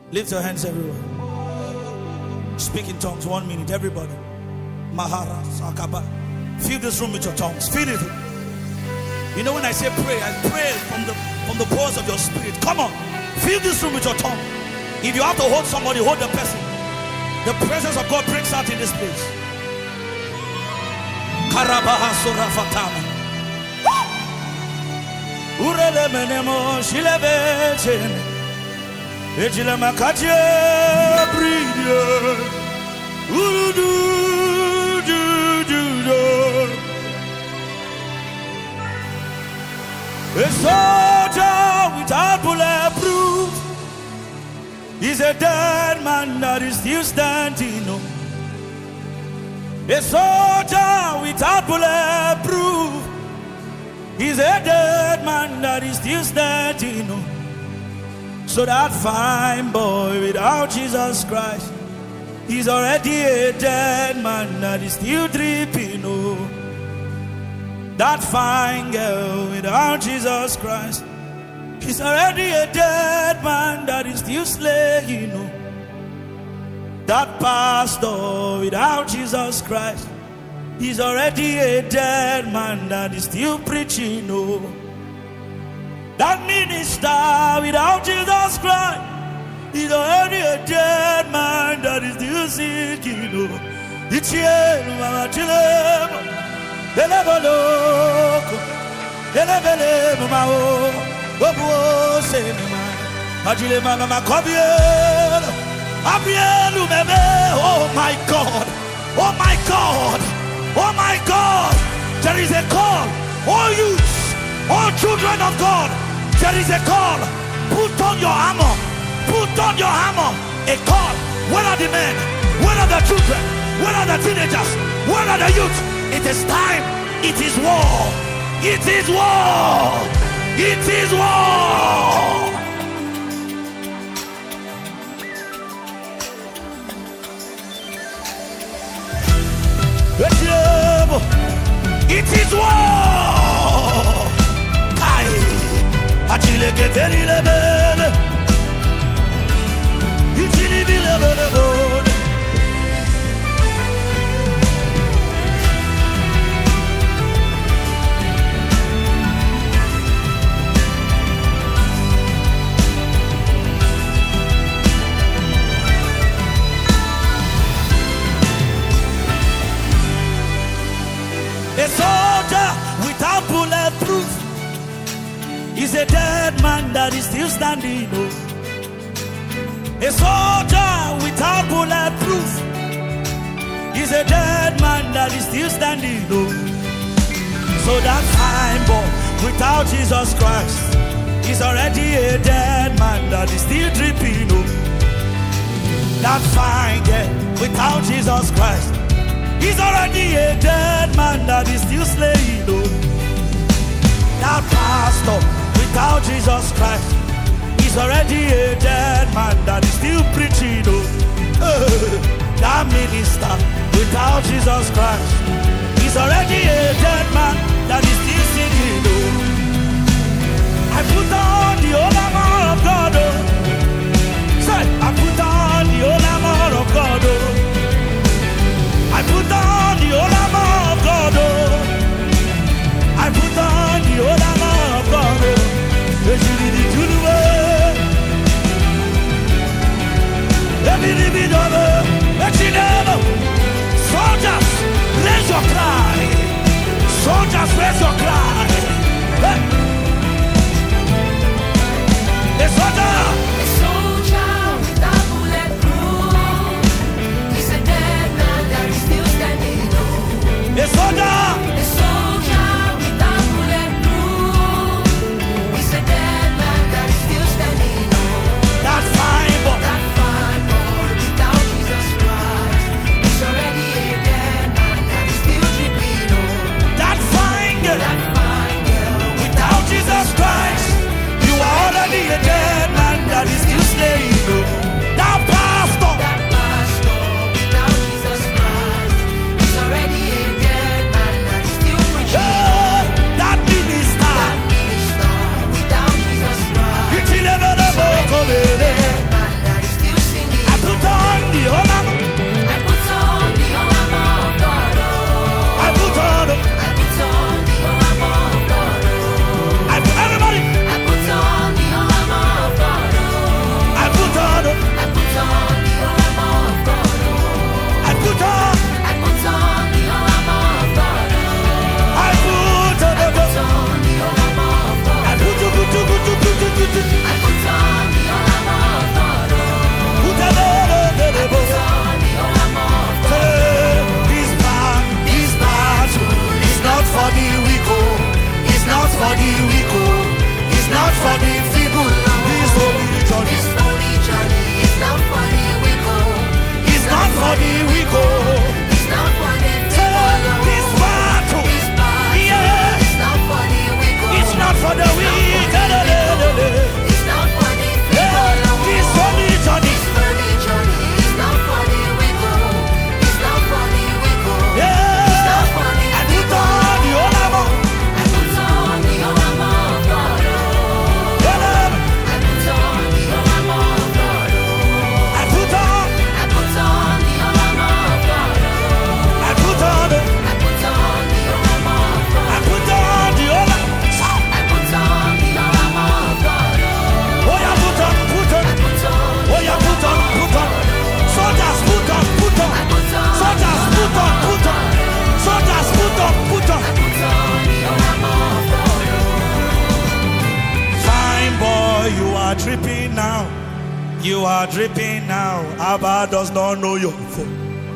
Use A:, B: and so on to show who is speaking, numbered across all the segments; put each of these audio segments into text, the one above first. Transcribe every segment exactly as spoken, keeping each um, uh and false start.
A: Lift your hands everywhere. Speak in tongues. One minute, everybody. Mahara Sakaba. Fill this room with your tongues. Fill it. You know when I say pray, I pray from the from the pores of your spirit. Come on. Fill this room with your tongue. If you have to hold somebody, hold the person. The presence of God breaks out in this place. Karabaha Surafatama. Urele menemo shilebe. Ejile makaje bride, urudu du du du. A soldier without bulletproof is a dead man that is still standing. A soldier without bulletproof is a dead man that is still standing. So that fine boy without Jesus Christ, he's already a dead man that is still dripping. Oh, that fine girl without Jesus Christ, he's already a dead man that is still slaying. Oh, that pastor without Jesus Christ, he's already a dead man that is still preaching. Oh, that minister without Jesus Christ, he's already a dead man that is still seeking. It's here, Mama Chilem, Elevaloko, Elevele, Mama, Obo, Senema, Ajilema, Mama Cobiel, Abiel, oh my God, oh my God, oh my God, there is a call, all youths, all children of God. There is a call. Put on your armor. Put on your armor. A call. Where are the men? Where are the children? Where are the teenagers? Where are the youth? It is time. It is war. It is war. It is war. It is war. Achille che veri le bene, i fili di le bene buone. A soldier without bulletproof is a dead man that is still standing. Oh. A soldier without bulletproof is a dead man that is still standing. Oh. So that fine boy without Jesus Christ is already a dead man that is still dripping. Oh. That fine girl without Jesus Christ is already a dead man that is still slaying. Oh. That pastor without Jesus Christ, he's already a dead man that is still preaching. Oh. Uh, that minister without Jesus Christ, he's already a dead man that is still singing. Oh. I put on the whole armor of God. Oh. Say, I put on the whole armor of God. Oh. I put on the whole armor of God. Oh. I put on the whole armor of God. Oh. Soldiers, raise your cry. Soldiers, raise your cry. A soldier,
B: a soldier without bulletproof is a dead man that is still standing.
A: A soldier,
B: a soldier without bulletproof is a dead man that is still standing.
A: That fine boy,
B: that fine boy without Jesus Christ is already a dead man that is still dripping.
A: That fine girl,
B: that fine girl
A: without Jesus Christ, you are already a dead man You are dripping now. Abba does not know your voice.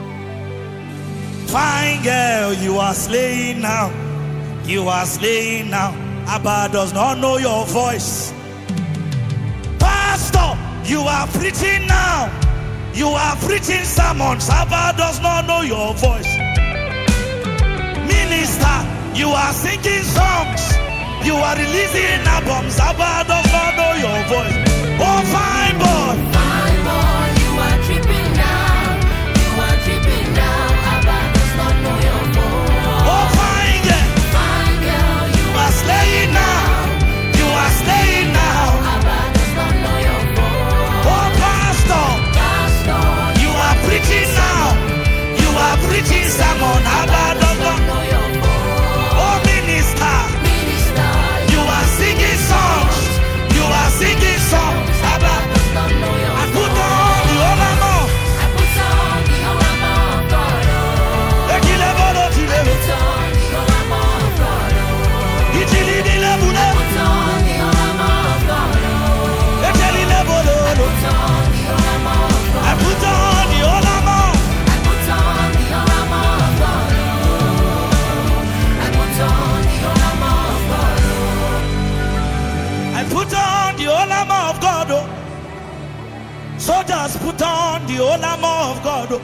A: Fine girl, you are slaying now. You are slaying now. Abba does not know your voice. Pastor, you are preaching now. You are preaching sermons. Abba does not know your voice. Minister, you are singing songs. You are releasing albums. Abba does not know your voice. Oh, fine boy.
B: Fine boy, you are tripping now. You are tripping now. Abba does not know your voice.
A: Oh, fine girl.
B: Fine girl, you
A: You are slaying now. You are slaying now.
B: Abba does not know your voice.
A: Oh, pastor,
B: Pastor,
A: you are preaching now. You are preaching sermon. Abba does not know.
B: know your voice.
A: Oh, minister,
B: Minister,
A: you are singing songs. You are singing songs. Abba,
B: does not know your
A: I put on the Olamo.
B: I put on the armor of God. Oh.
A: Ekilebolo tilebe.
B: Put on the armor of God. Oh.
A: Itilidilebule.
B: Put on the armor of God. Oh.
A: Etelilebolo.
B: Put on the armor of God.
A: I put on the Olamo.
B: I put on the armor of God. Oh. I put on the armor of God. Oh.
A: I put on the Olamo of God. Oh. Soldiers put on the Olamo of God. Oh.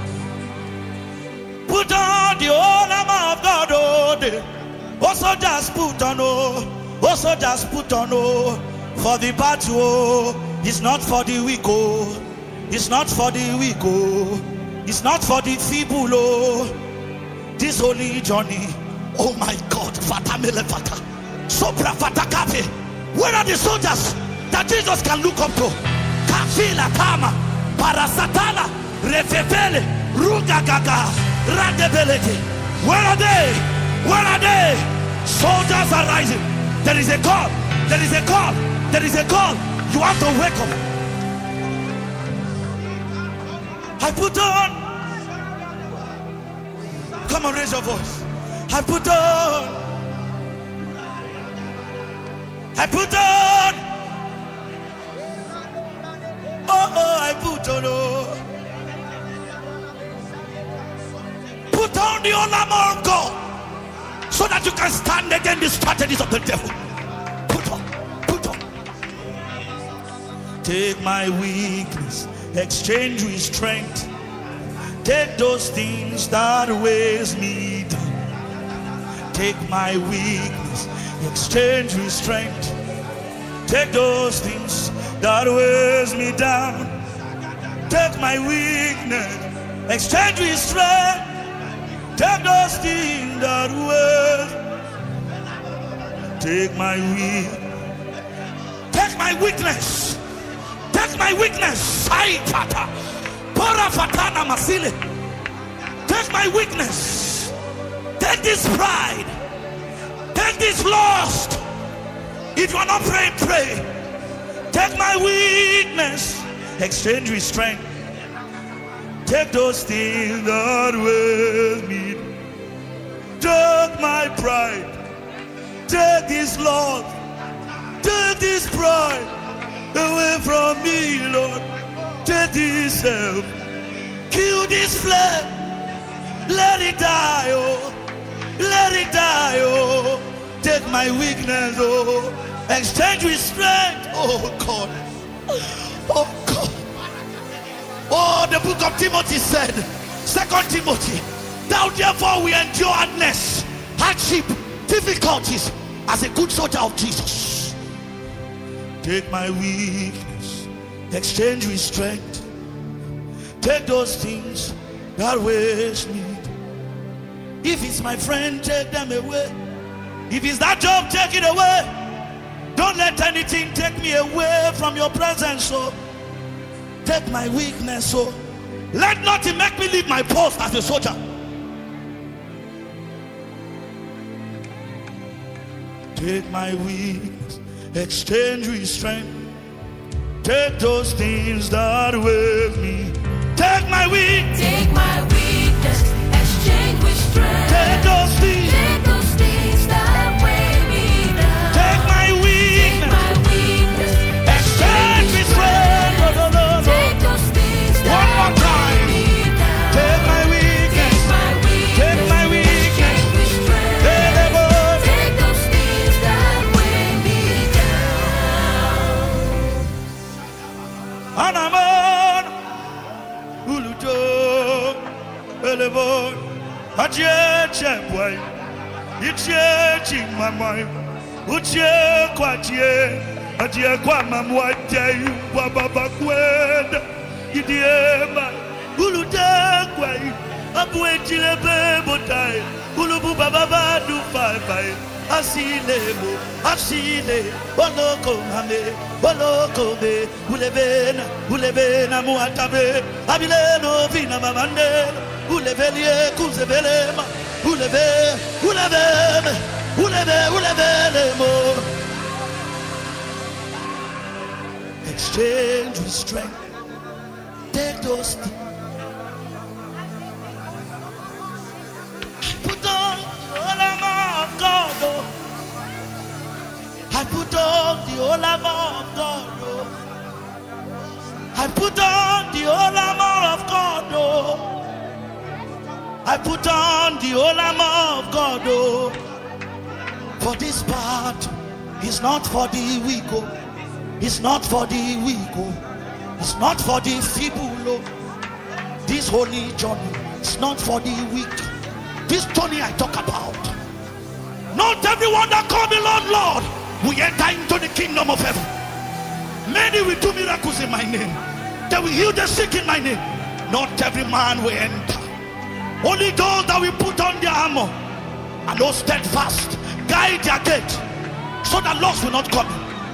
A: Put on the Olamo of God. Oh. The- Oh, soldiers put on. Oh. Oh, soldiers put on. Oh. For the battle. Oh. It's not for the weak. Oh. It's not for the weak. Oh. It's not for the feeble. Oh. This holy journey. Oh my God. Fatamele fata. Sopra fatakape. Where are the soldiers that Jesus can look up to? Kafila kama. Parasatala. Refefele. Rugagaga. Radebelete. Where are they? Where are they? Soldiers are rising. There is a call. There is a call. There is a call. You have to wake up. I put on. Come on, raise your voice. I put on. I put on. Oh, oh, I put on. Oh. Put on the armor of God so that you can stand against the strategies of the devil. Put on. Put on. Take my weakness, exchange with strength. Take those things that weighs me down. Take my weakness, exchange with strength. Take those things that weighs me down. Take my weakness, exchange with strength. Take those things that weighs. Take my weak. Take my weakness. Take my weakness. Sai tata. Para fatana masile. Take my weakness. Take this pride. Take this lust. If you are not praying, pray. Take my weakness. Exchange with strength. Take those things that weigh me. Take my pride. Take this love. Take this pride away from me, Lord. Take this self. Kill this flesh. Let it die, oh. Let it die, oh. Take my weakness, oh. Exchange with strength, oh God. Oh God. Oh, the book of Timothy said, Second Timothy, thou therefore we endure hardness, hardship, difficulties as a good soldier of Jesus. Take my weakness, exchange with strength. Take those things that waste me. If it's my friend, take them away. If it's that job, take it away. Don't let anything take me away from your presence. So take my weakness. So let nothing make me leave my post as a soldier. Take my weakness, exchange with strength. Take those things that weigh me. Take my weakness.
B: Take my weakness, exchange with strength.
A: Take those things.
B: Take those things that weigh me down.
A: Take my
B: Take
A: weakness,
B: my weakness,
A: exchange with strength. Anaman, Uluto, Elevon, Ajie Chepway, Ichie Chimamai, Uchie Quatie, Ajie Quamamwate, Wababakwed, Idiema, Ulutequay, Abuetile Bebotai, Ulubu Baba do five. Asilemo, asile, boloko mame, boloko be, ulevena, ulevena muatabe, abileno vina mamande, ulevelie kuzebelema, uleve, uleveme, uleve, ulevelemo. Exchange with strength. Take those things. Put on all armor of God. Oh. I put on the whole armor of God. Oh. I put on the whole armor of God. Oh. I put on the whole armor of God. Oh. For this part is not for the weak. Oh. It's not for the weak. Oh. It's not for the feeble. Oh. This holy journey is not for the weak. This journey I talk about. Not everyone that call me Lord, Lord, will enter into the kingdom of heaven. Many will do miracles in my name. They will heal the sick in my name. Not every man will enter. Only those that will put on their armor and those steadfast guide their gate, so that loss will not come.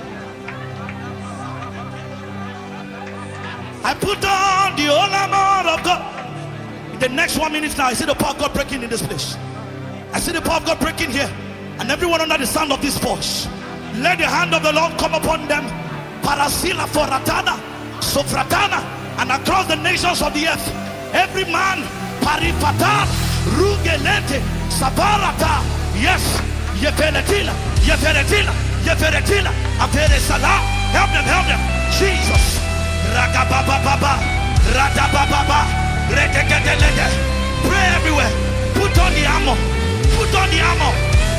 A: I put on the whole armor of God. In the next one minute now, I see the power of God breaking in this place. I see the power of God breaking here. And everyone under the sound of this voice, let the hand of the Lord come upon them. Parasila foratana, sofratana, and across the nations of the earth. Every man, parifata, rugelete, sabarata. Yes, yeperetila, yeperetila, yeperetila, aperesala. Help them, help them. Jesus. Ragabababa, radabababa, redegedelede. Pray everywhere. Put on the armor. Put on the armor.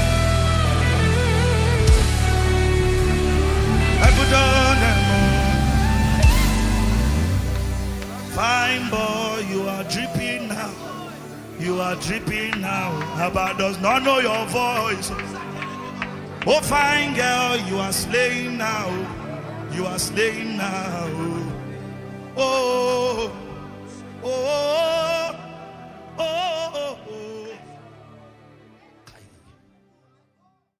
A: I put on the armor. Fine boy, you are dripping now. You are dripping now. Abba does not know your voice. Oh, fine girl, you are slaying now. You are slaying now. Oh, oh, oh.